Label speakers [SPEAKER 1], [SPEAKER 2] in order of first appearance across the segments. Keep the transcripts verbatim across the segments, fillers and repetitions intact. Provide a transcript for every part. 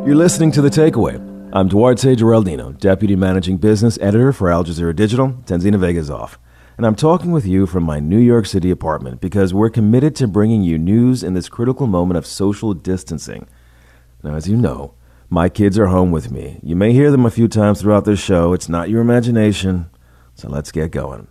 [SPEAKER 1] You're listening to The Takeaway. I'm Duarte Geraldino, Deputy Managing Business Editor for Al Jazeera Digital. Tanzina Vega's off. And I'm talking with you from my New York City apartment because we're committed to bringing you news in this critical moment of social distancing. Now, as you know, my kids are home with me. You may hear them a few times throughout this show. It's not your imagination. So let's get going.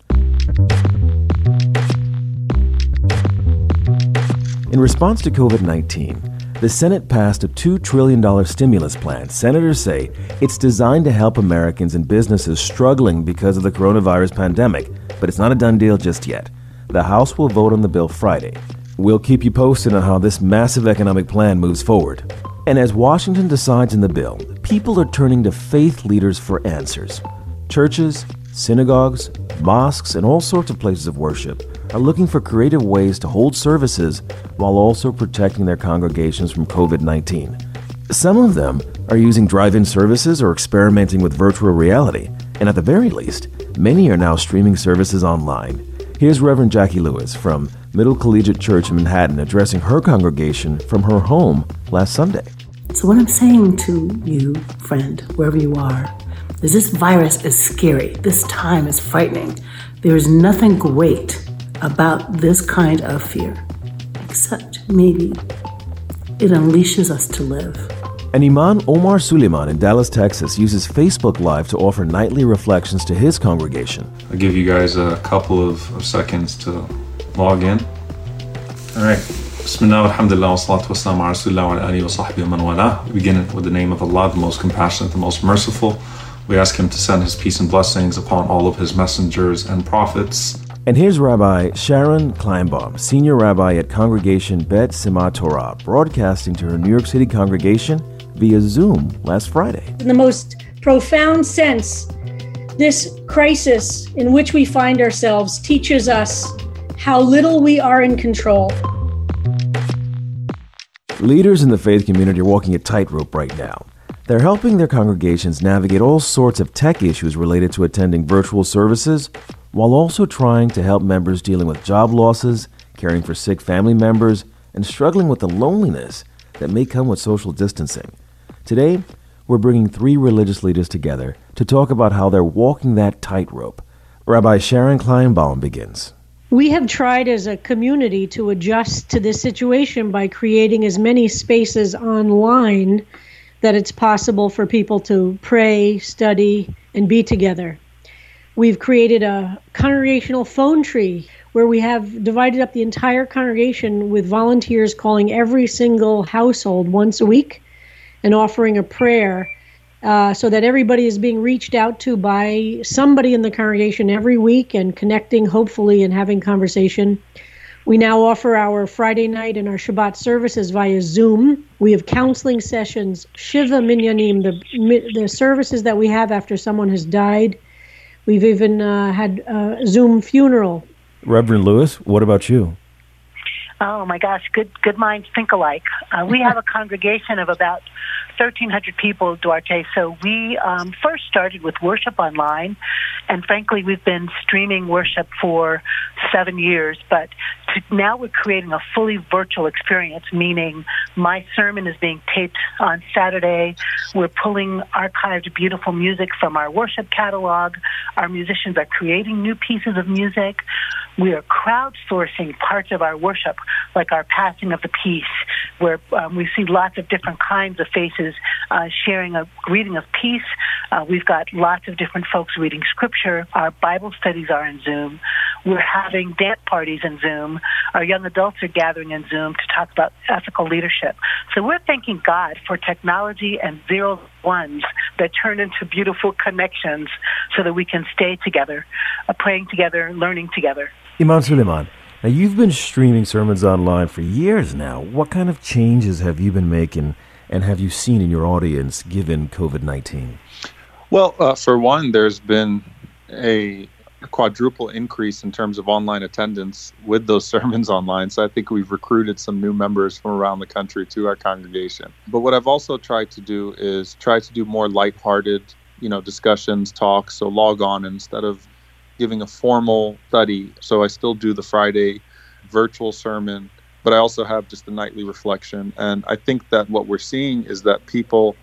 [SPEAKER 1] In response to covid nineteen, the Senate passed a two trillion dollars stimulus plan. Senators say it's designed to help Americans and businesses struggling because of the coronavirus pandemic, but it's not a done deal just yet. The House will vote on the bill Friday. We'll keep you posted on how this massive economic plan moves forward. And as Washington decides in the bill, people are turning to faith leaders for answers. Churches, synagogues, mosques, and all sorts of places of worship are looking for creative ways to hold services while also protecting their congregations from covid nineteen. Some of them are using drive-in services or experimenting with virtual reality, and at the very least, many are now streaming services online. Here's Reverend Jackie Lewis from Middle Collegiate Church in Manhattan addressing her congregation from her home last Sunday.
[SPEAKER 2] So what I'm saying to you, friend, wherever you are, is this virus is scary. This time is frightening. There is nothing great about this kind of fear, except maybe it unleashes us to live.
[SPEAKER 1] And Imam Omar Suleiman in Dallas, Texas uses Facebook Live to offer nightly reflections to his congregation.
[SPEAKER 3] I'll give you guys a couple of, of seconds to log in. All right. Bismillah, alhamdulillah, wa salatu wa salam ala rasulillah wa ala alihi wa sahbihi wa man wala. We begin with the name of Allah, the most compassionate, the most merciful. We ask him to send his peace and blessings upon all of his messengers and prophets.
[SPEAKER 1] And here's Rabbi Sharon Kleinbaum, Senior Rabbi at Congregation Bet Simchat Torah, broadcasting to her New York City congregation via Zoom last Friday.
[SPEAKER 4] In the most profound sense, this crisis in which we find ourselves teaches us how little we are in control.
[SPEAKER 1] Leaders in the faith community are walking a tightrope right now. They're helping their congregations navigate all sorts of tech issues related to attending virtual services, while also trying to help members dealing with job losses, caring for sick family members, and struggling with the loneliness that may come with social distancing. Today, we're bringing three religious leaders together to talk about how they're walking that tightrope. Rabbi Sharon Kleinbaum begins.
[SPEAKER 5] We have tried as a community to adjust to this situation by creating as many spaces online that it's possible for people to pray, study, and be together. We've created a congregational phone tree where we have divided up the entire congregation with volunteers calling every single household once a week and offering a prayer uh, so that everybody is being reached out to by somebody in the congregation every week and connecting, hopefully, and having conversation. We now offer our Friday night and our Shabbat services via Zoom. We have counseling sessions, Shiva Minyanim, the, the services that we have after someone has died. We've even uh, had a Zoom funeral.
[SPEAKER 1] Reverend Lewis, what about you?
[SPEAKER 6] Oh my gosh, good good minds think alike. Uh, we have a congregation of about thirteen hundred people, Duarte. So we um, first started with worship online, and frankly, we've been streaming worship for seven years. But to, now we're creating a fully virtual experience, meaning my sermon is being taped on Saturday. We're pulling archived beautiful music from our worship catalog. Our musicians are creating new pieces of music. We are crowdsourcing parts of our worship, like our passing of the peace, where um, we see lots of different kinds of faces uh, sharing a greeting of peace. Uh, we've got lots of different folks reading scripture. Our Bible studies are in Zoom. We're having dance parties in Zoom. Our young adults are gathering in Zoom to talk about ethical leadership. So we're thanking God for technology and zero ones that turn into beautiful connections so that we can stay together, uh, praying together, learning together.
[SPEAKER 1] Imam Suleiman, now you've been streaming sermons online for years now. What kind of changes have you been making and have you seen in your audience given covid nineteen?
[SPEAKER 7] Well, uh, for one, there's been a quadruple increase in terms of online attendance with those sermons online. So I think we've recruited some new members from around the country to our congregation. But what I've also tried to do is try to do more lighthearted, you know, discussions, talks. So log on instead of giving a formal study. So I still do the Friday virtual sermon, but I also have just a nightly reflection. And I think that what we're seeing is that people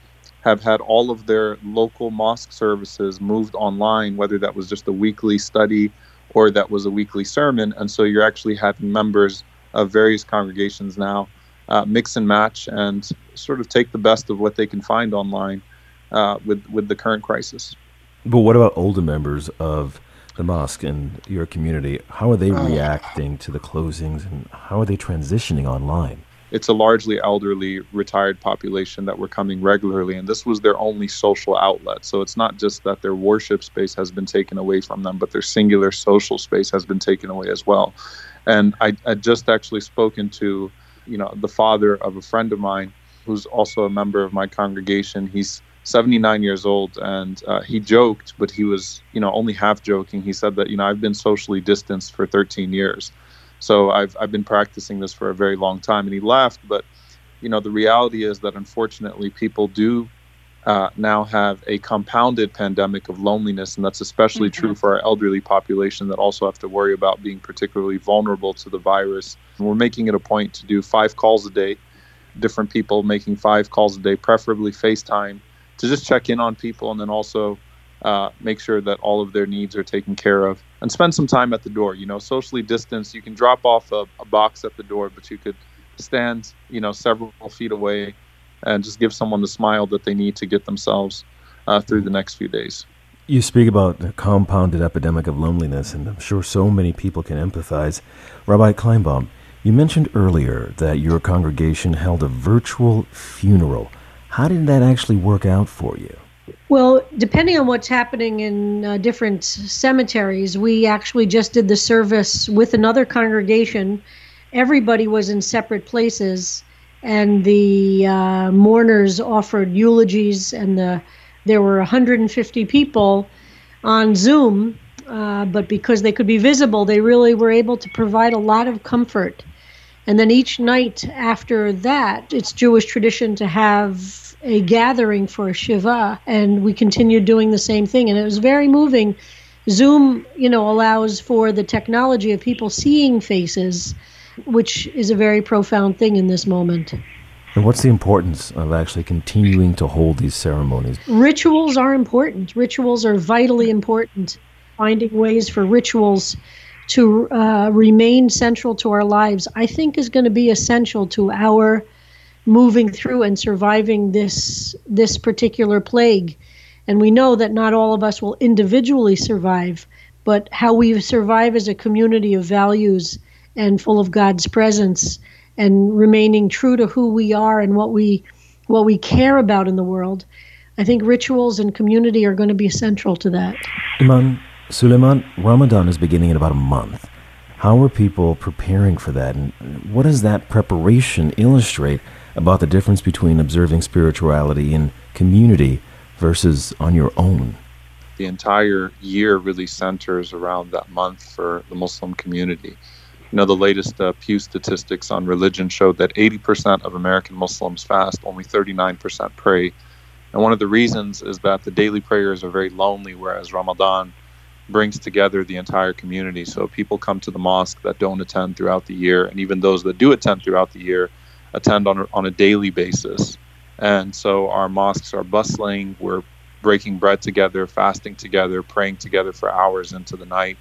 [SPEAKER 7] have had all of their local mosque services moved online, whether that was just a weekly study or that was a weekly sermon. And so you're actually having members of various congregations now uh, mix and match and sort of take the best of what they can find online uh, with, with the current crisis.
[SPEAKER 1] But what about older members of the mosque and your community? How are they reacting to the closings, and how are they transitioning online?
[SPEAKER 7] It's a largely elderly, retired population that were coming regularly, and this was their only social outlet. So it's not just that their worship space has been taken away from them, but their singular social space has been taken away as well. And I, I just actually spoken to, you know, the father of a friend of mine who's also a member of my congregation. He's seventy-nine years old, and uh, he joked, but he was, you know, only half joking. He said that, you know, I've been socially distanced for thirteen years. So I've I've been practicing this for a very long time. And he laughed, but, you know, the reality is that unfortunately people do uh, now have a compounded pandemic of loneliness, and that's especially mm-hmm. true for our elderly population that also have to worry about being particularly vulnerable to the virus. And we're making it a point to do five calls a day, different people making five calls a day, preferably FaceTime, to just check in on people, and then also uh, make sure that all of their needs are taken care of, and spend some time at the door. You know, socially distanced, you can drop off a, a box at the door, but you could stand, you know, several feet away and just give someone the smile that they need to get themselves uh, through the next few days.
[SPEAKER 1] You speak about the compounded epidemic of loneliness, and I'm sure so many people can empathize. Rabbi Kleinbaum, you mentioned earlier that your congregation held a virtual funeral. How did that actually work out for you?
[SPEAKER 5] Well, depending on what's happening in uh, different cemeteries, we actually just did the service with another congregation. Everybody was in separate places, and the uh, mourners offered eulogies, and the, there were one hundred fifty people on Zoom, uh, but because they could be visible, they really were able to provide a lot of comfort. And then each night after that, it's Jewish tradition to have a gathering for a Shiva, and we continued doing the same thing. And it was very moving. Zoom, you know, allows for the technology of people seeing faces, which is a very profound thing in this moment.
[SPEAKER 1] And what's the importance of actually continuing to hold these ceremonies?
[SPEAKER 5] Rituals are important. Rituals are vitally important. Finding ways for rituals to uh, remain central to our lives, I think, is going to be essential to our moving through and surviving this this particular plague. And we know that not all of us will individually survive, but how we survive as a community of values and full of God's presence and remaining true to who we are and what we what we care about in the world. I think rituals and community are going to be essential to that.
[SPEAKER 1] Imam Suleiman, Ramadan is beginning in about a month. How are people preparing for that? And what does that preparation illustrate about the difference between observing spirituality in community versus on your own?
[SPEAKER 7] The entire year really centers around that month for the Muslim community. You know, the latest uh, Pew statistics on religion showed that eighty percent of American Muslims fast, only thirty-nine percent pray. And one of the reasons is that the daily prayers are very lonely, whereas Ramadan brings together the entire community. So people come to the mosque that don't attend throughout the year, and even those that do attend throughout the year attend on a, on a daily basis. And so our mosques are bustling. We're breaking bread together, fasting together, praying together for hours into the night.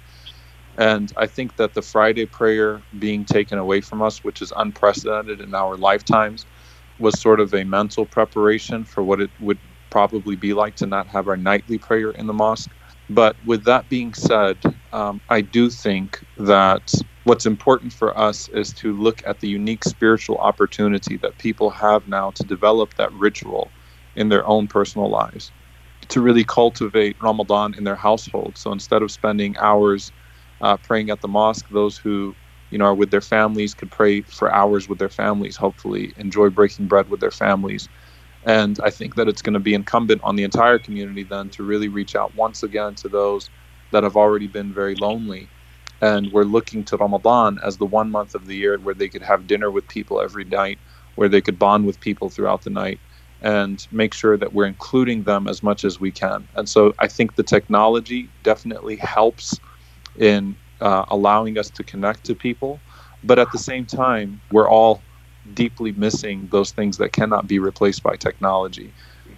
[SPEAKER 7] And I think that the Friday prayer being taken away from us, which is unprecedented in our lifetimes, was sort of a mental preparation for what it would probably be like to not have our nightly prayer in the mosque. But with that being said, um, I do think that what's important for us is to look at the unique spiritual opportunity that people have now to develop that ritual in their own personal lives, to really cultivate Ramadan in their household. So instead of spending hours uh, praying at the mosque, those who you know are with their families could pray for hours with their families, hopefully enjoy breaking bread with their families. And I think that it's going to be incumbent on the entire community then to really reach out once again to those that have already been very lonely. And we're looking to Ramadan as the one month of the year where they could have dinner with people every night, where they could bond with people throughout the night, and make sure that we're including them as much as we can. And so I think the technology definitely helps in uh, allowing us to connect to people. But at the same time, we're all deeply missing those things that cannot be replaced by technology.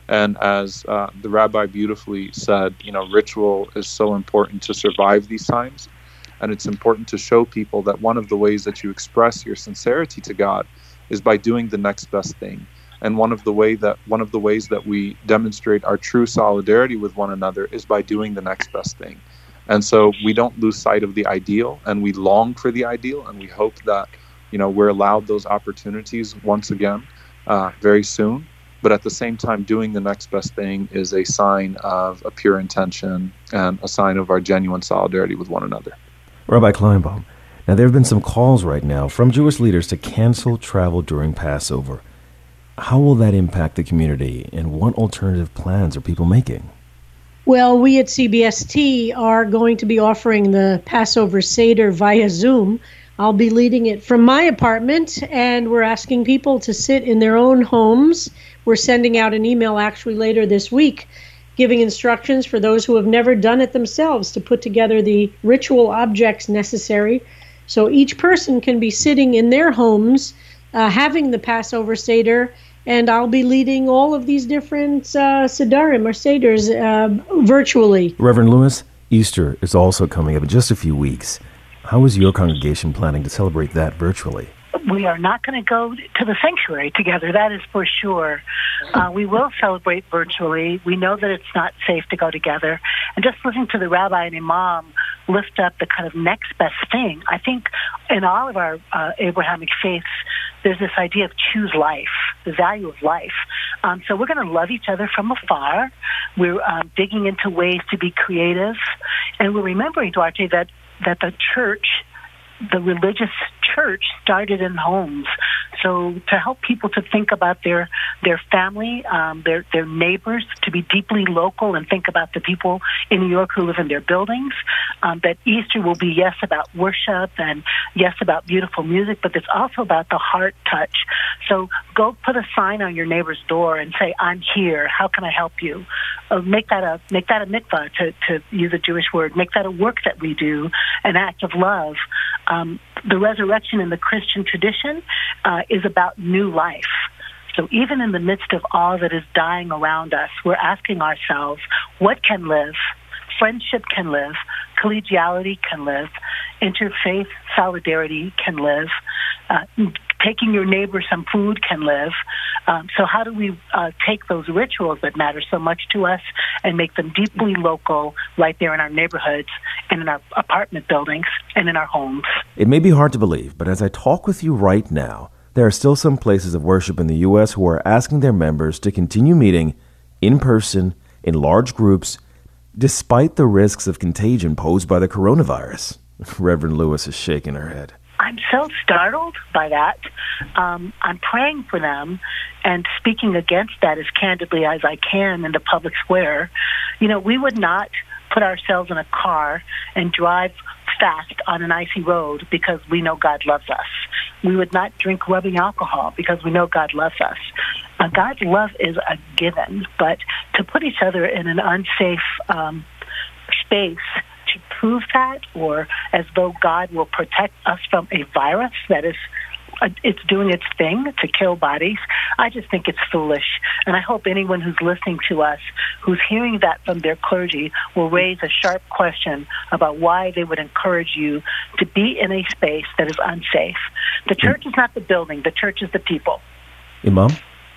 [SPEAKER 7] And as uh, the rabbi beautifully said, you know, ritual is so important to survive these times. And it's important to show people that one of the ways that you express your sincerity to God is by doing the next best thing. And one of the way that one of the ways that we demonstrate our true solidarity with one another is by doing the next best thing. And so we don't lose sight of the ideal, and we long for the ideal, and we hope that, you know, we're allowed those opportunities once again uh, very soon. But at the same time, doing the next best thing is a sign of a pure intention and a sign of our genuine solidarity with one another.
[SPEAKER 1] Rabbi Kleinbaum, now there have been some calls right now from Jewish leaders to cancel travel during Passover. How will that impact the community, and what alternative plans are people making?
[SPEAKER 5] Well, we at C B S T are going to be offering the Passover Seder via Zoom. I'll be leading it from my apartment, and we're asking people to sit in their own homes. We're sending out an email actually later this week, giving instructions for those who have never done it themselves to put together the ritual objects necessary. So each person can be sitting in their homes, uh, having the Passover Seder, and I'll be leading all of these different uh, Sedarim or Seders uh, virtually.
[SPEAKER 1] Reverend Lewis, Easter is also coming up in just a few weeks. How is your congregation planning to celebrate that virtually?
[SPEAKER 6] We are not going to go to the sanctuary together, that is for sure. Uh, we will celebrate virtually. We know that it's not safe to go together. And just listening to the rabbi and imam lift up the kind of next best thing, I think in all of our uh, Abrahamic faiths, there's this idea of choose life, the value of life. Um, so we're going to love each other from afar. We're um, digging into ways to be creative. And we're remembering, Duarte, that, that the church, the religious church, started in homes. So to help people to think about their their family, um, their their neighbors, to be deeply local and think about the people in New York who live in their buildings, um, that Easter will be, yes, about worship and yes, about beautiful music, but it's also about the heart touch. So go put a sign on your neighbor's door and say, I'm here. How can I help you? Uh, make that a make that a mitzvah, to, to use a Jewish word. Make that a work that we do, an act of love. Um, the resurrection in the Christian tradition uh, is about new life. So even in the midst of all that is dying around us, we're asking ourselves, what can live? Friendship can live. Collegiality can live. Interfaith solidarity can live. Uh, taking your neighbor some food can live. Um, so how do we uh, take those rituals that matter so much to us and make them deeply local right there in our neighborhoods and in our apartment buildings and in our homes?
[SPEAKER 1] It may be hard to believe, but as I talk with you right now, there are still some places of worship in the U S who are asking their members to continue meeting in person, in large groups, despite the risks of contagion posed by the coronavirus. Reverend Lewis is shaking her head.
[SPEAKER 6] I'm so startled by that. Um, I'm praying for them and speaking against that as candidly as I can in the public square. You know, we would not put ourselves in a car and drive fast on an icy road because we know God loves us. We would not drink rubbing alcohol because we know God loves us. Uh, God's love is a given, but to put each other in an unsafe um, space to prove that, or as though God will protect us from a virus that is uh, it's doing its thing to kill bodies, I just think it's foolish. And I hope anyone who's listening to us, who's hearing that from their clergy, will raise a sharp question about why they would encourage you to be in a space that is unsafe. The church is not the building. The church is the people.
[SPEAKER 1] Imam?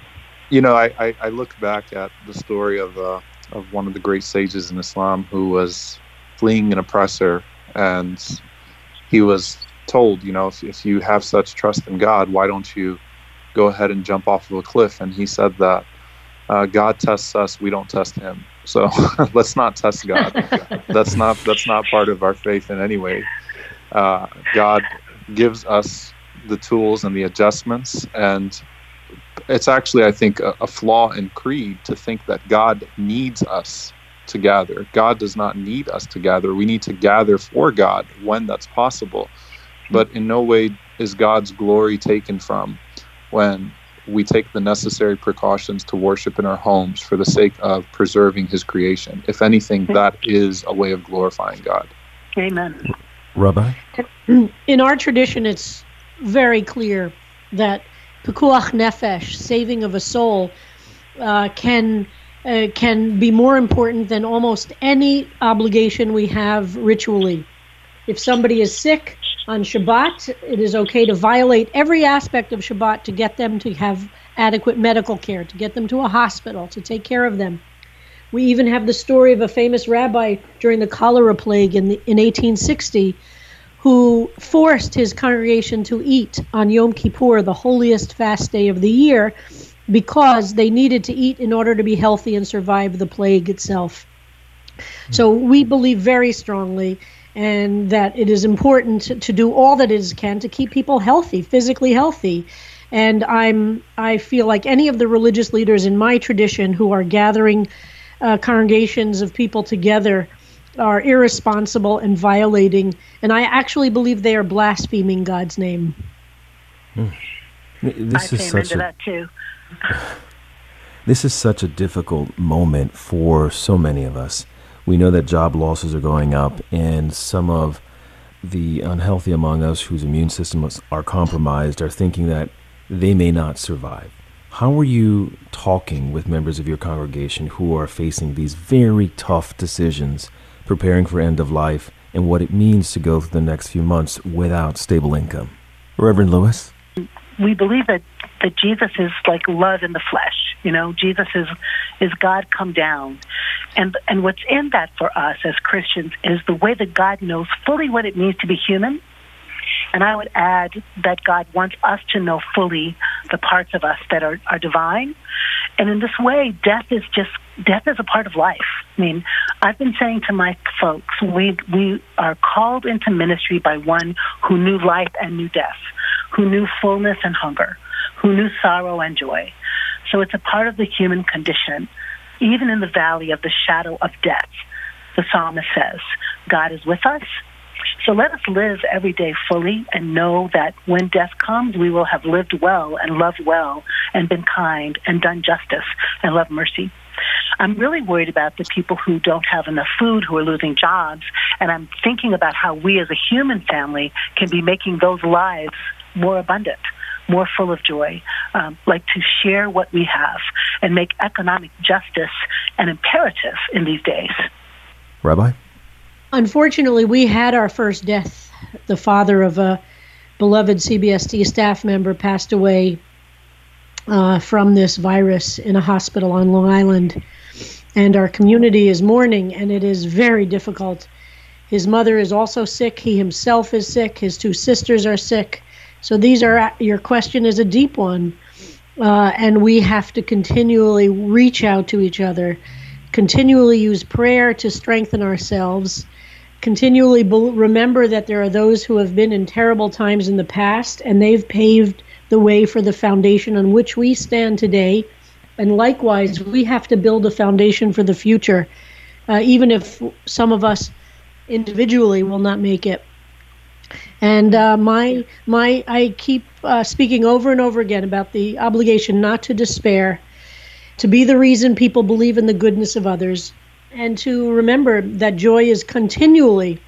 [SPEAKER 7] You know, I, I, I look back at the story of uh, of one of the great sages in Islam who was fleeing an oppressor, and he was told, you know, if, if you have such trust in God, why don't you go ahead and jump off of a cliff? And he said that uh, God tests us, we don't test him. So let's not test God. that's not that's not part of our faith in any way. Uh, God gives us the tools and the adjustments, and it's actually, I think, a, a flaw in creed to think that God needs us to gather. God does not need us to gather. We need to gather for God when that's possible. But in no way is God's glory taken from when we take the necessary precautions to worship in our homes for the sake of preserving his creation. If anything, that is a way of glorifying God.
[SPEAKER 6] Amen.
[SPEAKER 1] Rabbi?
[SPEAKER 5] In our tradition, it's very clear that pikuach nefesh, saving of a soul, uh, can uh, can be more important than almost any obligation we have ritually. If somebody is sick on Shabbat, it is okay to violate every aspect of Shabbat to get them to have adequate medical care, to get them to a hospital, to take care of them. We even have the story of a famous rabbi during the cholera plague in, the, in eighteen sixty who forced his congregation to eat on Yom Kippur, the holiest fast day of the year, because they needed to eat in order to be healthy and survive the plague itself. So we believe very strongly and that it is important to, to do all that it can to keep people healthy, physically healthy. And I'm I feel like any of the religious leaders in my tradition who are gathering uh, congregations of people together are irresponsible and violating, and I actually believe they are blaspheming God's name.
[SPEAKER 1] Hmm. This
[SPEAKER 6] I
[SPEAKER 1] is
[SPEAKER 6] came
[SPEAKER 1] such
[SPEAKER 6] into
[SPEAKER 1] a,
[SPEAKER 6] that too.
[SPEAKER 1] This is such a difficult moment for so many of us. We know that job losses are going up, and some of the unhealthy among us whose immune systems are compromised are thinking that they may not survive. How are you talking with members of your congregation who are facing these very tough decisions, preparing for end of life, and what it means to go through the next few months without stable income? Reverend Lewis?
[SPEAKER 6] We believe that, that Jesus is like love in the flesh. You know, Jesus is is God come down. And and what's in that for us as Christians is the way that God knows fully what it means to be human. And I would add that God wants us to know fully the parts of us that are, are divine. And in this way, death is just, death is a part of life. I mean, I've been saying to my folks, we we are called into ministry by one who knew life and knew death, who knew fullness and hunger, who knew sorrow and joy. So it's a part of the human condition. Even in the valley of the shadow of death, the psalmist says, God is with us. So let us live every day fully and know that when death comes, we will have lived well and loved well and been kind and done justice and loved mercy. I'm really worried about the people who don't have enough food, who are losing jobs, and I'm thinking about how we as a human family can be making those lives more abundant, more full of joy, um, like to share what we have and make economic justice an imperative in these days.
[SPEAKER 1] Rabbi?
[SPEAKER 5] Unfortunately, we had our first death. The father of a beloved C B S T staff member passed away uh, from this virus in a hospital on Long Island. And our community is mourning, and it is very difficult. His mother is also sick. He himself is sick. His two sisters are sick. So these are, your question is a deep one. Uh, and we have to continually reach out to each other, continually use prayer to strengthen ourselves, continually be- remember that there are those who have been in terrible times in the past, and they've paved the way for the foundation on which we stand today. And likewise, we have to build a foundation for the future, uh, even if some of us individually will not make it. And uh, my my I keep uh, speaking over and over again about the obligation not to despair, to be the reason people believe in the goodness of others, and to remember that joy is continually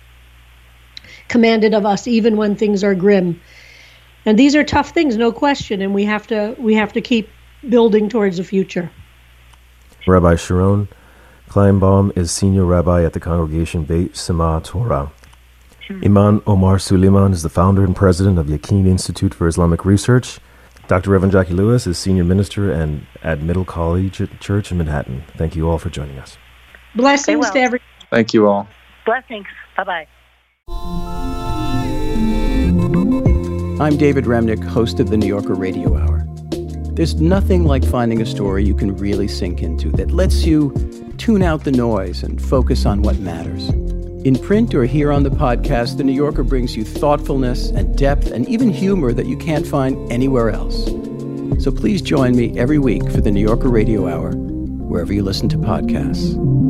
[SPEAKER 5] commanded of us, even when things are grim. And these are tough things, no question, and we have to we have to keep building towards the future.
[SPEAKER 1] Rabbi Sharon Kleinbaum is senior rabbi at the congregation Beit Sema Torah. Imam Omar Suleiman is the founder and president of Yakin Institute for Islamic Research. Doctor Reverend Jackie Lewis is senior minister and at Middle College Church in Manhattan. Thank you all for joining us.
[SPEAKER 5] Blessings
[SPEAKER 6] well.
[SPEAKER 5] to everyone.
[SPEAKER 7] Thank you all.
[SPEAKER 6] Blessings. Bye-bye.
[SPEAKER 8] I'm David Remnick, host of the New Yorker Radio Hour. There's nothing like finding a story you can really sink into that lets you tune out the noise and focus on what matters. In print or here on the podcast, The New Yorker brings you thoughtfulness and depth and even humor that you can't find anywhere else. So please join me every week for The New Yorker Radio Hour, wherever you listen to podcasts.